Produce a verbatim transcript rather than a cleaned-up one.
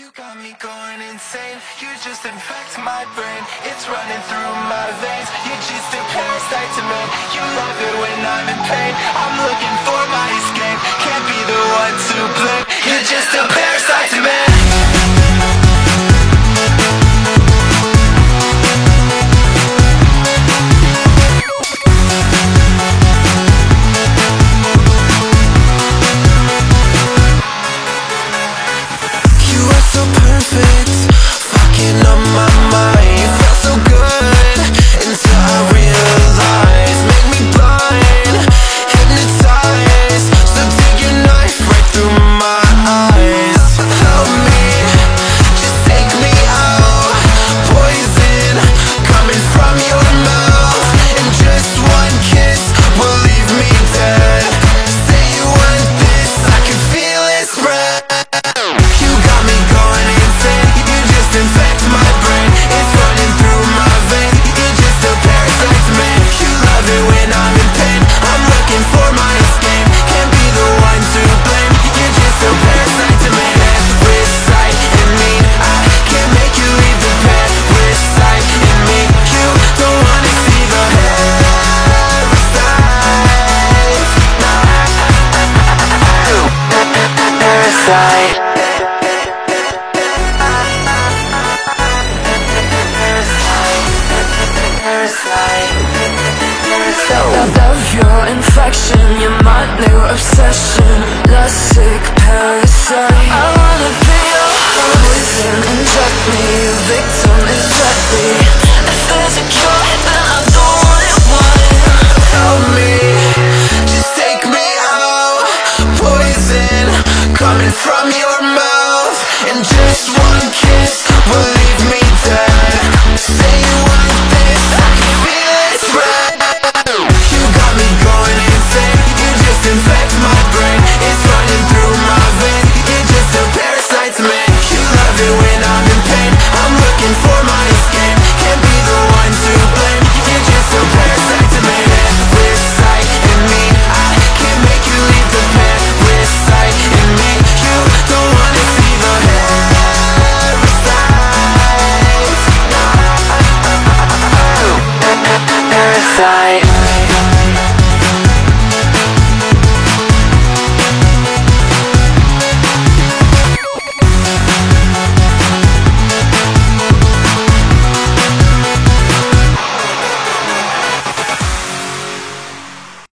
You got me going insane. You just infect my brain. It's running through my veins. You're just a parasite to me. You love it when I'm in pain. I'm looking for my escape. Can't be the one to blame. You're just a parasite to me. Love your infection, you're my new obsession.